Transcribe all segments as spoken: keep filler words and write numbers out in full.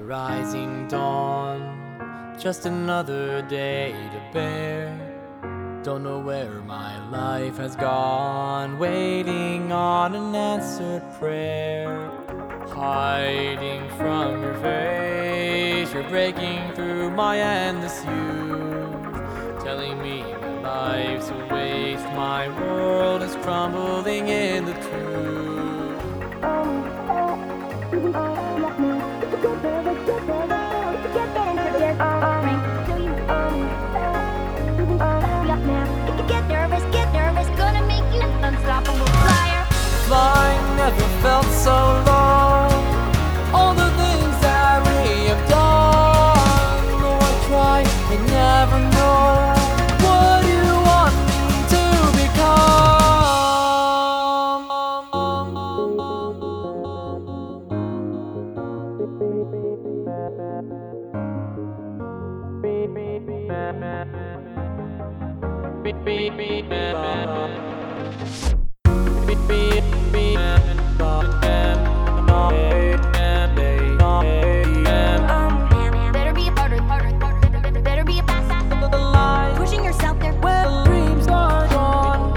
rising dawn, just another day to bear. Don't know where my life has gone, waiting on an answered prayer. Hiding from your face, you're breaking through my endless youth, telling me my life's a waste, my world is crumbling in the truth. Flying never felt so long. All the things that we have done, though I try, I never know what you want me to Better be harder, harder, harder. Better be fast, fast. Pushing yourself there. Well, dreams are gone.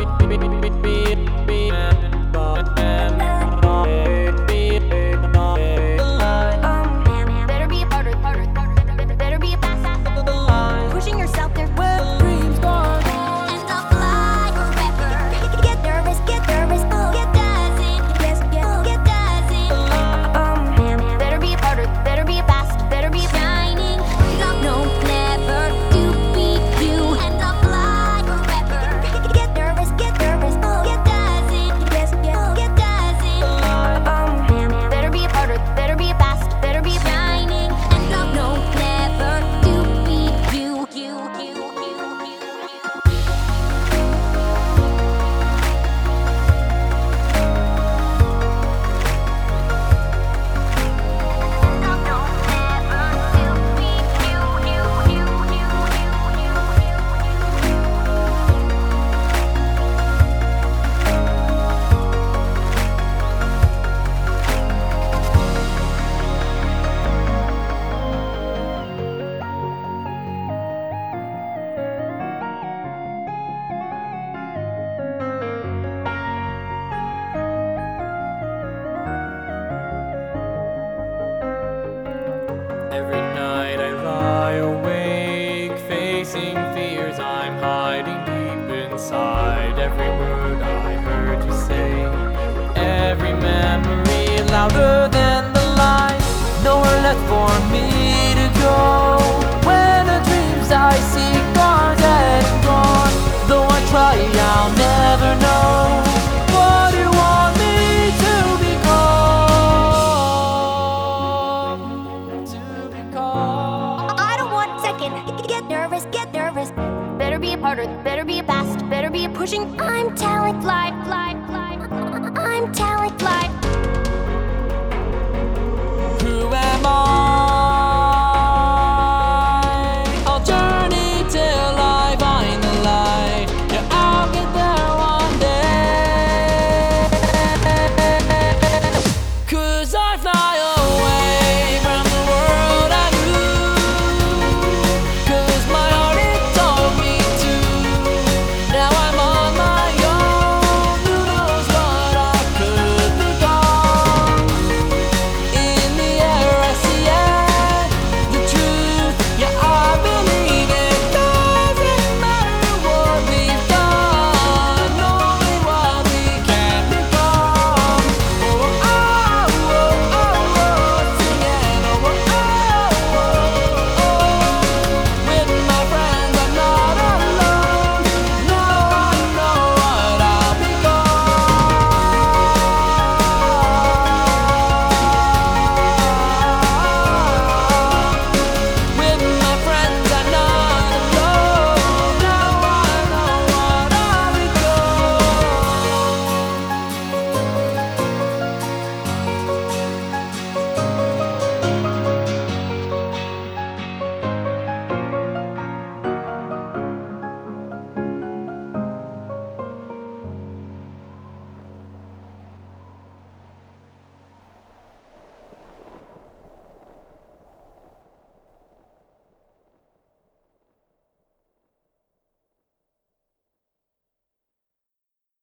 Better be harder, harder, harder. Better be fast, fast. Pushing yourself there. Well, dreams are gone. And I'll fly forever. Get nervous, get nervous. Get dancing, yes, yes, get dancing. Better be harder, better be fast, better be shining. No, never to be you. And I'll fly forever. Get nervous, get nervous. Get dancing, yes, yes, get dancing. Better be harder, better be fast, better be shining. And I'll no, never to be you, you, you, you, you, you. Every night I lie awake, facing fears I'm hiding deep inside. Every word I heard you say, every memory louder than the light. Nowhere left for me to go, when the dreams I seek are dead and gone. Though I try, I'll never know what you want me to become. To become. I don't want second. Get nervous, get nervous. Better be harder, better be fast, better be pushing. I'm talent fly, fly, fly. I'm talent fly.